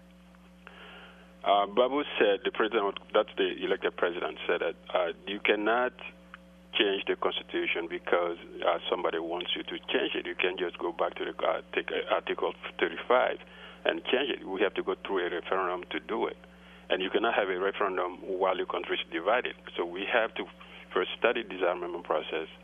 Uh, Gbagbo said, the president, that's the elected president, said that uh, you cannot change the Constitution because uh, somebody wants you to change it. You can't just go back to the uh, take uh, Article thirty-five and change it. We have to go through a referendum to do it. And you cannot have a referendum while your country is divided. So we have to first study the disarmament process,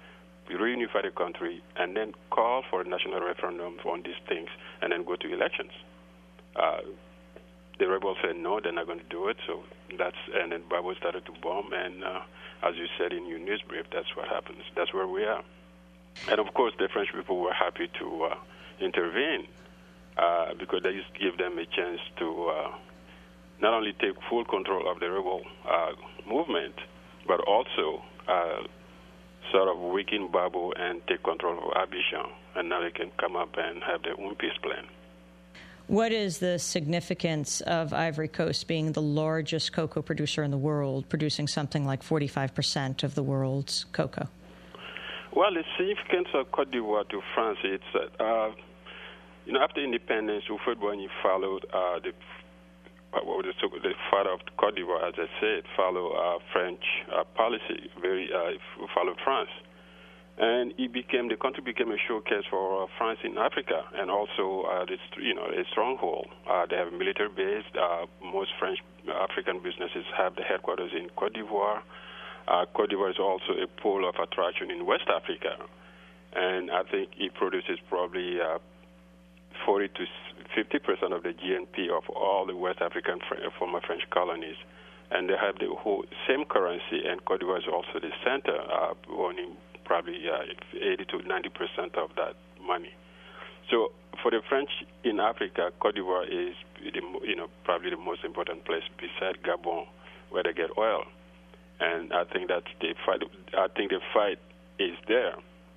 reunify the country, and then call for a national referendum on these things, and then go to elections. Uh, the rebels said no, they're not going to do it. So that's and then Gbagbo started to bomb, and uh, as you said in your news brief, that's what happens. That's where we are. And of course, the French people were happy to uh, intervene uh, because they used to give them a chance to uh, not only take full control of the rebel uh, movement, but also uh, sort of weaken Gbagbo and take control of Abidjan, and now they can come up and have their own peace plan. What is the significance of Ivory Coast being the largest cocoa producer in the world, producing something like forty-five percent of the world's cocoa? Well, the significance of Côte d'Ivoire to France, it's, uh, you know, after independence, Houphouët-Boigny followed uh, the, uh, the, the father of Côte d'Ivoire, as I said, followed uh, French uh, policy, very uh, followed France. And it became, the country became a showcase for uh, France in Africa, and also, uh, this, you know, a stronghold. Uh, they have a military base. Uh, most French African businesses have the headquarters in Côte d'Ivoire. Uh, Côte d'Ivoire is also a pole of attraction in West Africa, and I think it produces probably uh, forty to fifty percent of the G N P of all the West African fr- former French colonies. And they have the whole same currency, and Côte d'Ivoire is also the center, uh, owning probably uh, eighty to ninety percent of that money. So for the French in Africa, Côte d'Ivoire is the, you know, probably the most important place beside Gabon, where they get oil. And I think that the fight. I think the fight is there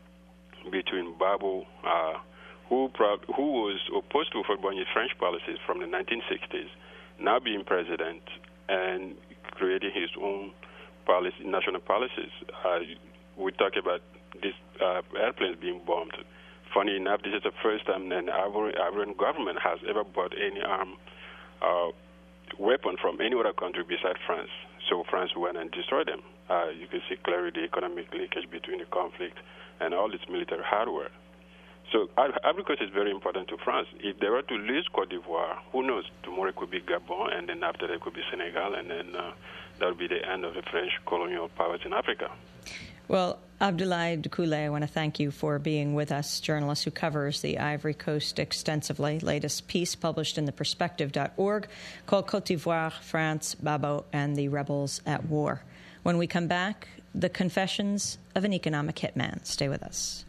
between Gbagbo, uh, who prob- who was opposed to Houphouët-Boigny's French policies from the nineteen sixties, now being president and creating his own policy, national policies. Uh, we talk about these uh, airplanes being bombed. Funny enough, this is the first time an Ivorian government has ever bought any armed uh, weapon from any other country besides France. So France went and destroyed them. Uh, you can see clearly the economic linkage between the conflict and all its military hardware. So Ivory Coast is very important to France. If they were to lose Côte d'Ivoire, who knows? Tomorrow it could be Gabon, and then after that it could be Senegal, and then uh, that would be the end of the French colonial powers in Africa. Well, Abdoulaye Doucoulé, I want to thank you for being with us, journalist who covers the Ivory Coast extensively. Latest piece published in the perspective dot org called Côte d'Ivoire, France, Gbagbo, and the Rebels at War. When we come back, the confessions of an economic hitman. Stay with us.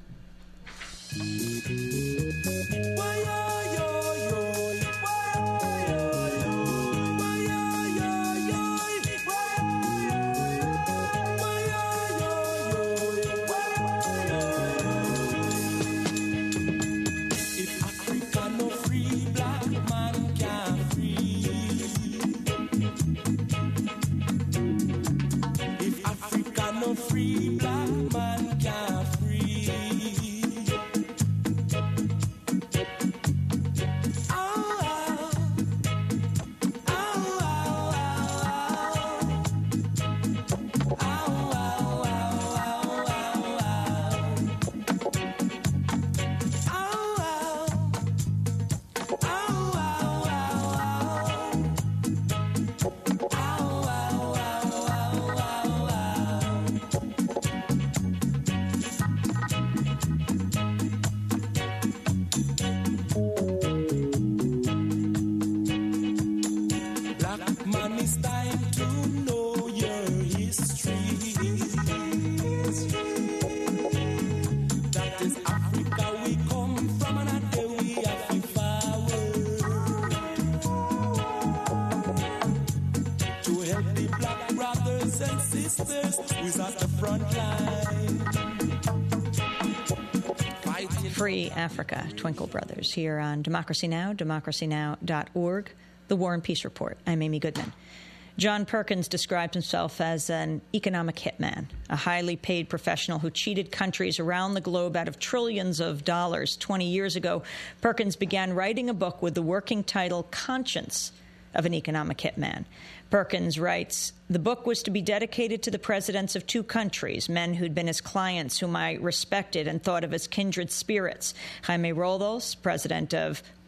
Free black man can't free. sisters who's at the front line. Free Africa, Twinkle Brothers, here on Democracy Now!, democracy now dot org, The War and Peace Report. I'm Amy Goodman. John Perkins described himself as an economic hitman, a highly paid professional who cheated countries around the globe out of trillions of dollars. Twenty years ago, Perkins began writing a book with the working title Conscience of an Economic Hitman. Perkins writes, the book was to be dedicated to the presidents of two countries, men who'd been his clients, whom I respected and thought of as kindred spirits. Jaime Roldos, president of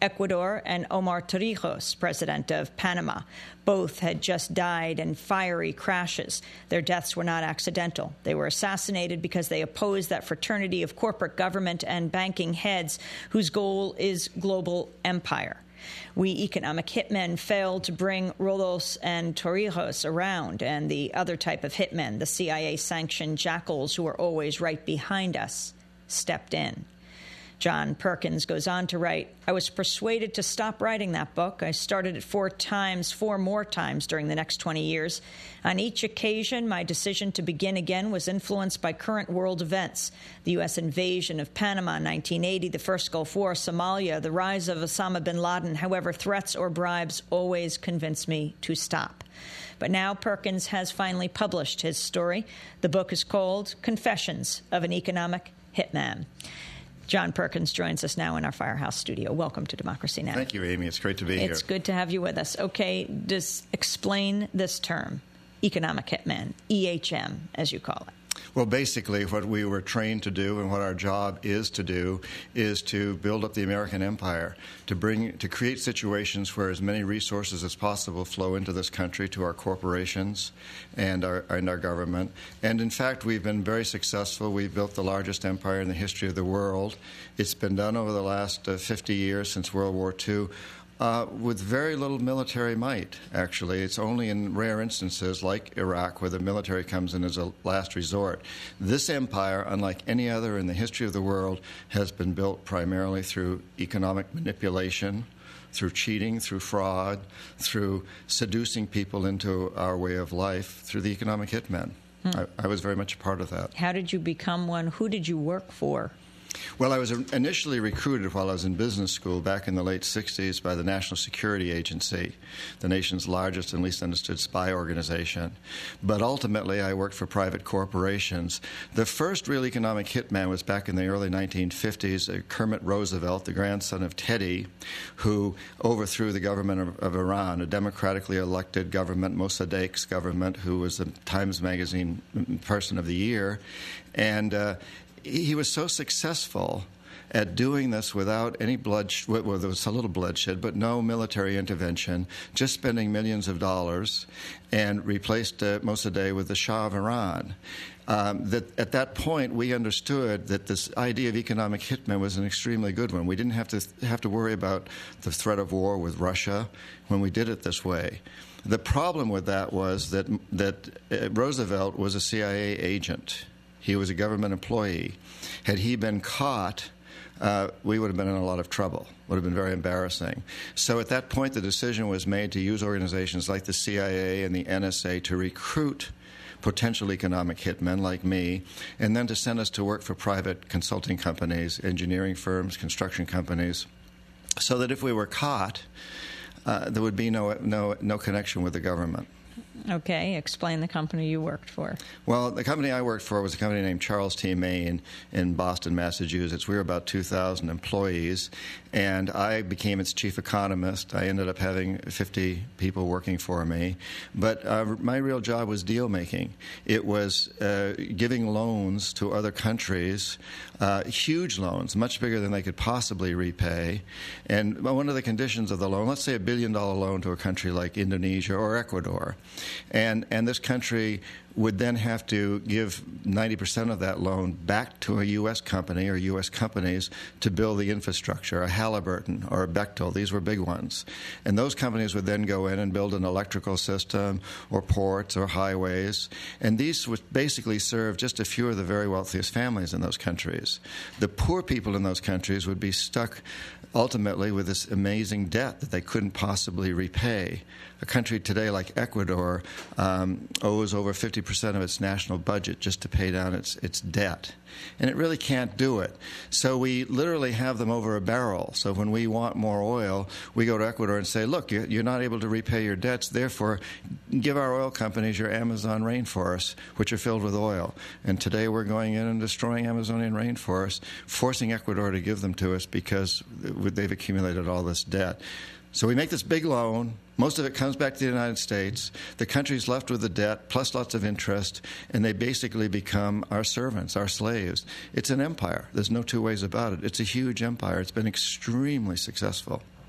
Ecuador, and Omar Torrijos, president of Panama. Both had just died in fiery crashes. Their deaths were not accidental. They were assassinated because they opposed that fraternity of corporate government and banking heads whose goal is global empire. We economic hitmen failed to bring Roldós and Torrijos around, and the other type of hitmen, the C I A-sanctioned jackals who were always right behind us, stepped in. John Perkins goes on to write, I was persuaded to stop writing that book. I started it four times, four more times during the next twenty years. On each occasion, my decision to begin again was influenced by current world events. The U S invasion of Panama in nineteen eighty, the first Gulf War, Somalia, the rise of Osama bin Laden. However, threats or bribes always convince me to stop. But now Perkins has finally published his story. The book is called Confessions of an Economic Hitman. John Perkins joins us now in our Firehouse studio. Welcome to Democracy Now! Thank you, Amy. It's great to be it's here. It's good to have you with us. Okay, just explain this term, economic hitman, E H M, as you call it. Well, basically, what we were trained to do and what our job is to do is to build up the American empire, to bring, to create situations where as many resources as possible flow into this country to our corporations and our, and our government. And in fact, we've been very successful. We've built the largest empire in the history of the world. It's been done over the last uh, fifty years, since World War Two. Uh, with very little military might, actually. It's only in rare instances, like Iraq, where the military comes in as a last resort. This empire, unlike any other in the history of the world, has been built primarily through economic manipulation, through cheating, through fraud, through seducing people into our way of life, through the economic hitmen. Hmm. I, I was very much a part of that. How did you become one? Who did you work for? Well, I was initially recruited while I was in business school back in the late sixties by the National Security Agency, the nation's largest and least understood spy organization. But ultimately, I worked for private corporations. The first real economic hitman was back in the early nineteen fifties, uh, Kermit Roosevelt, the grandson of Teddy, who overthrew the government of, of Iran, a democratically elected government, Mossadegh's government, who was the Times Magazine Person of the Year. And uh, he was so successful at doing this without any bloodshed. Well, there was a little bloodshed, but no military intervention, just spending millions of dollars, and replaced uh, Mossadegh with the Shah of Iran. Um, that at that point, we understood that this idea of economic hitman was an extremely good one. We didn't have to have to worry about the threat of war with Russia when we did it this way. The problem with that was that that uh, Roosevelt was a C I A agent. He was a government employee. Had he been caught, uh, we would have been in a lot of trouble. Would have been very embarrassing. So at that point, the decision was made to use organizations like the C I A and the N S A to recruit potential economic hitmen like me, and then to send us to work for private consulting companies, engineering firms, construction companies, so that if we were caught, uh, there would be no, no, no connection with the government. Okay, explain the company you worked for. Well, the company I worked for was a company named Charles T. Main in Boston, Massachusetts. We were about two thousand employees, and I became its chief economist. I ended up having fifty people working for me. But uh, my real job was deal making. It was uh, giving loans to other countries, uh, huge loans, much bigger than they could possibly repay. And one of the conditions of the loan, let's say a billion dollar loan to a country like Indonesia or Ecuador, And and this country would then have to give ninety percent of that loan back to a U S company or U S companies to build the infrastructure, a Halliburton or a Bechtel. These were big ones. And those companies would then go in and build an electrical system or ports or highways. And these would basically serve just a few of the very wealthiest families in those countries. The poor people in those countries would be stuck ultimately with this amazing debt that they couldn't possibly repay. A country today like Ecuador um, owes over fifty percent of its national budget just to pay down its, its debt. And it really can't do it. So we literally have them over a barrel. So when we want more oil, we go to Ecuador and say, look, you're not able to repay your debts, therefore give our oil companies your Amazon rainforests, which are filled with oil. And today we're going in and destroying Amazonian rainforests, forcing Ecuador to give them to us because they've accumulated all this debt. So we make this big loan. Most of it comes back to the United States. The country's left with the debt, plus lots of interest, and they basically become our servants, our slaves. It's an empire. There's no two ways about it. It's a huge empire. It's been extremely successful.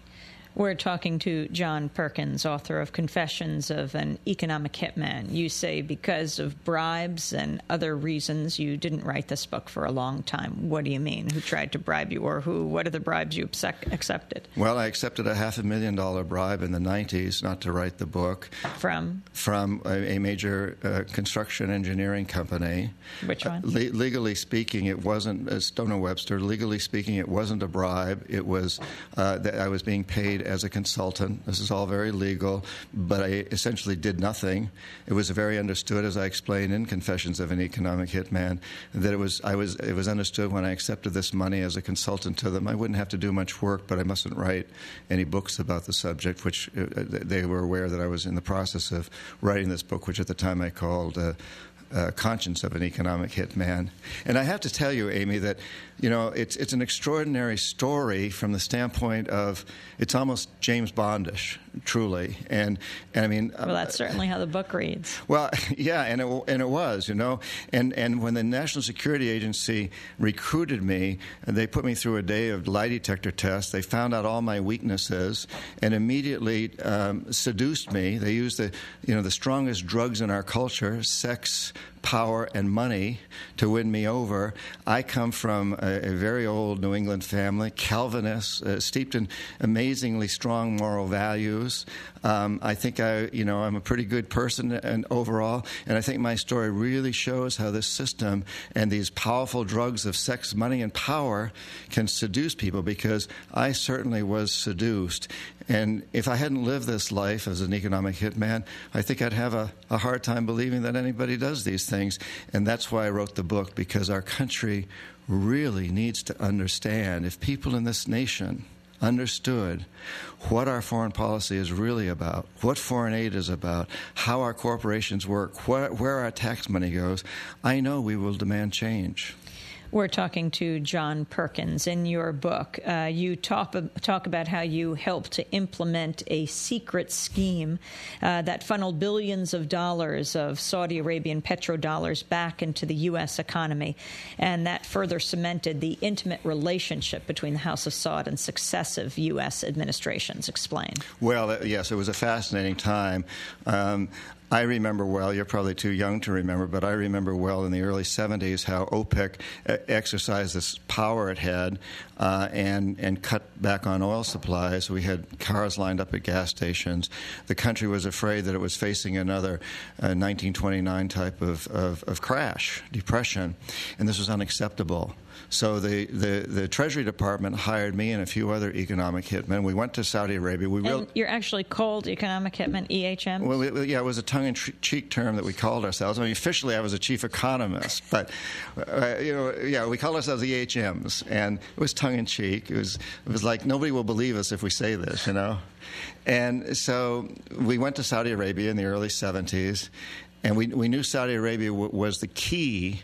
We're talking to John Perkins, author of Confessions of an Economic Hitman. You say because of bribes and other reasons you didn't write this book for a long time. What do you mean? Who tried to bribe you, or who? What are the bribes you accepted? Well, I accepted a half a million dollar bribe in the nineties not to write the book. From? From a, a major uh, construction engineering company. Which one? Uh, le- legally speaking, it wasn't, uh, Stoner Webster, legally speaking, it wasn't a bribe. It was uh, that I was being paid as a consultant. This is all very legal, but I essentially did nothing. It was very understood, as I explained in Confessions of an Economic Hitman, that it was I was it was understood when I accepted this money as a consultant to them. I wouldn't have to do much work, but I mustn't write any books about the subject, which uh, they were aware that I was in the process of writing this book, which at the time I called uh, Uh, Conscience of an Economic Hitman. And I have to tell you, Amy, that, you know, it's it's an extraordinary story from the standpoint of it's almost James Bondish, truly. And, and I mean... Well, that's uh, certainly how the book reads. Well, yeah, and it, and it was, you know. And, and when the National Security Agency recruited me, they put me through a day of lie detector tests. They found out all my weaknesses and immediately um, seduced me. They used the, you know, the strongest drugs in our culture, sex, power, and money, to win me over. I come from a, a very old New England family, Calvinist, uh, steeped in amazingly strong moral values. Um, I think I, you know, I'm a pretty good person and overall, and I think my story really shows how this system and these powerful drugs of sex, money, and power can seduce people, because I certainly was seduced. And if I hadn't lived this life as an economic hitman, I think I'd have a, a hard time believing that anybody does these things. And that's why I wrote the book, because our country really needs to understand, if people in this nation understood what our foreign policy is really about, what foreign aid is about, how our corporations work, where, where our tax money goes, I know we will demand change. We're talking to John Perkins. In your book, uh, you talk, talk about how you helped to implement a secret scheme uh, that funneled billions of dollars of Saudi Arabian petrodollars back into the U S economy, and that further cemented the intimate relationship between the House of Saud and successive U S administrations. Explain. Well, yes, it was a fascinating time. Um, I remember well, you're probably too young to remember, but I remember well in the early seventies how OPEC exercised this power it had uh, and, and cut back on oil supplies. We had cars lined up at gas stations. The country was afraid that it was facing another uh, nineteen twenty-nine type of, of, of crash, depression, and this was unacceptable. So the, the, the Treasury Department hired me and a few other economic hitmen. We went to Saudi Arabia. We and you're actually called economic hitmen, E H M? Well, it, yeah, it was a tongue-in-cheek term that we called ourselves. I mean, officially I was a chief economist, but, uh, you know, yeah, we called ourselves E H Ms, and it was tongue-in-cheek. It was, it was like, nobody will believe us if we say this, you know? And so we went to Saudi Arabia in the early seventies, and we, we knew Saudi Arabia w- was the key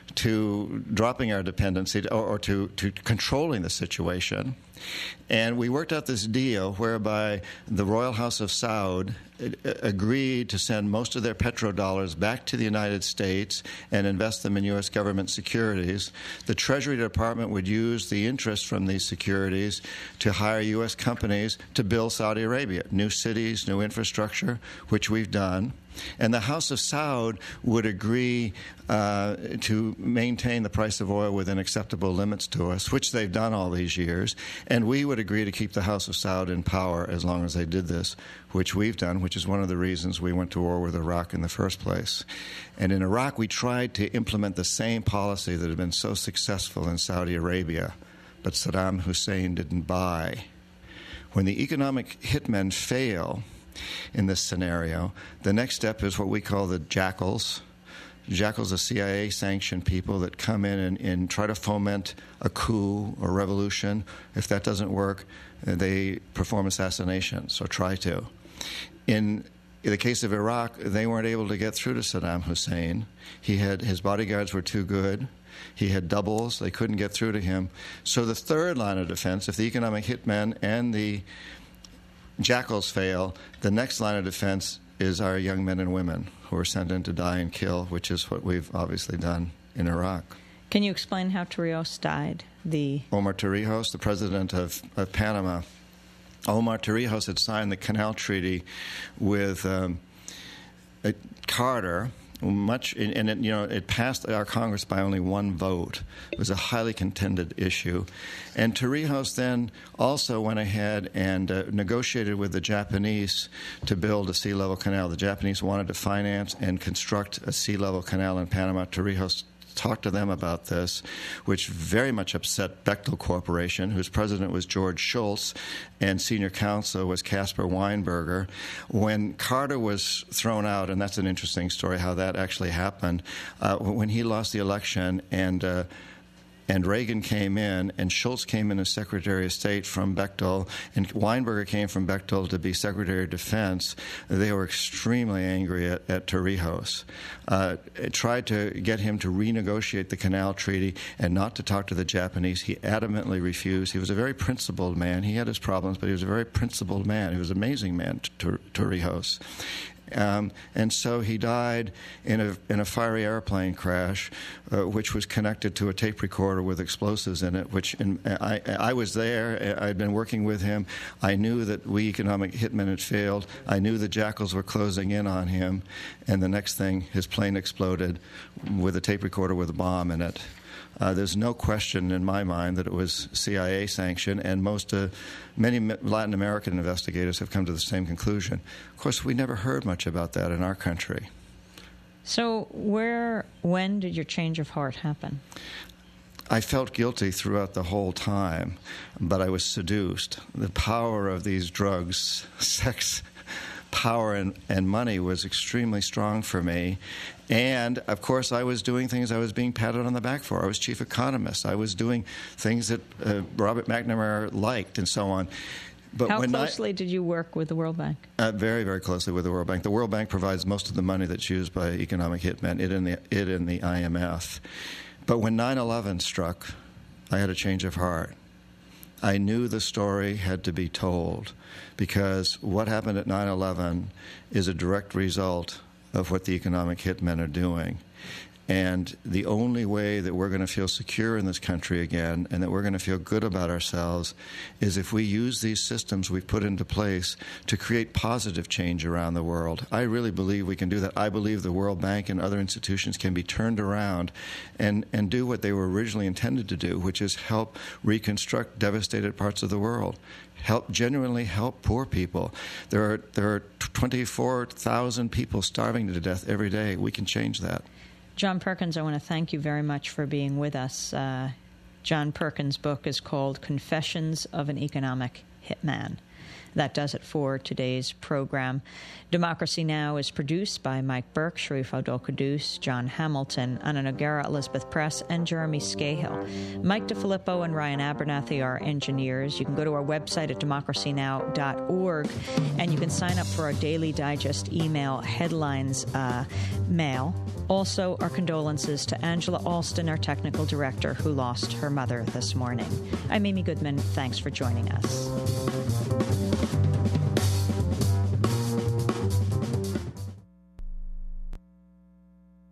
to dropping our dependency to, or, or to, to controlling the situation. And we worked out this deal whereby the Royal House of Saud agreed to send most of their petrodollars back to the United States and invest them in U S government securities. The Treasury Department would use the interest from these securities to hire U S companies to build Saudi Arabia, new cities, new infrastructure, which we've done. And the House of Saud would agree uh, to maintain the price of oil within acceptable limits to us, which they've done all these years. And we would agree to keep the House of Saud in power as long as they did this, which we've done, which is one of the reasons we went to war with Iraq in the first place. And in Iraq, we tried to implement the same policy that had been so successful in Saudi Arabia, but Saddam Hussein didn't buy. When the economic hitmen fail in this scenario, the next step is what we call the jackals. Jackals are C I A-sanctioned people that come in and, and try to foment a coup or revolution. If that doesn't work, they perform assassinations or try to. In the case of Iraq, they weren't able to get through to Saddam Hussein. He had his bodyguards were too good. He had doubles. They couldn't get through to him. So the third line of defense, if the economic hitmen and the jackals fail, the next line of defense is our young men and women who are sent in to die and kill, which is what we've obviously done in Iraq. Can you explain how Torrijos died? The Omar Torrijos, the president of, of Panama, Omar Torrijos had signed the Canal Treaty with um, Carter. Much and it, you know, it passed our Congress by only one vote. It was a highly contended issue, and Torrijos then also went ahead and uh, negotiated with the Japanese to build a sea level canal. The Japanese wanted to finance and construct a sea level canal in Panama. Torrijos talked to them about this, which very much upset Bechtel Corporation, whose president was George Shultz, and senior counsel was Caspar Weinberger. When Carter was thrown out, and that's an interesting story how that actually happened, uh, when he lost the election and uh, and Reagan came in, and Shultz came in as Secretary of State from Bechtel, and Weinberger came from Bechtel to be Secretary of Defense. They were extremely angry at, at Torrijos. Uh, tried to get him to renegotiate the Canal Treaty and not to talk to the Japanese. He adamantly refused. He was a very principled man. He had his problems, but he was a very principled man. He was an amazing man, Torrijos. Um, and so he died in a in a fiery airplane crash, uh, which was connected to a tape recorder with explosives in it. Which in, I I was there. I'd been working with him. I knew that we economic hitmen had failed. I knew the jackals were closing in on him. And the next thing, his plane exploded with a tape recorder with a bomb in it. Uh, there's no question in my mind that it was C I A sanctioned, and most, uh, many Latin American investigators have come to the same conclusion. Of course, we never heard much about that in our country. So, where, when did your change of heart happen? I felt guilty throughout the whole time, but I was seduced. The power of these drugs, sex, power, and, and money was extremely strong for me. And, of course, I was doing things I was being patted on the back for. I was chief economist. I was doing things that uh, Robert McNamara liked and so on. But How when closely I, did you work with the World Bank? Uh, very, very closely with the World Bank. The World Bank provides most of the money that's used by economic hitmen, it and the, it and the I M F. But when nine eleven struck, I had a change of heart. I knew the story had to be told because what happened at nine eleven is a direct result of what the economic hitmen are doing. And the only way that we're going to feel secure in this country again and that we're going to feel good about ourselves is if we use these systems we've put into place to create positive change around the world. I really believe we can do that. I believe the World Bank and other institutions can be turned around and, and do what they were originally intended to do, which is help reconstruct devastated parts of the world. Help genuinely help poor people. There are there are twenty-four thousand people starving to death every day. We can change that. John Perkins, I want to thank you very much for being with us. Uh, John Perkins' book is called Confessions of an Economic Hitman. That does it for today's program. Democracy Now! Is produced by Mike Burke, Sharif Abdul-Quddus, John Hamilton, Anna Noguera, Elizabeth Press, and Jeremy Scahill. Mike DeFilippo and Ryan Abernathy are engineers. You can go to our website at democracy now dot org, and you can sign up for our Daily Digest email headlines uh, mail. Also, our condolences to Angela Alston, our technical director, who lost her mother this morning. I'm Amy Goodman. Thanks for joining us.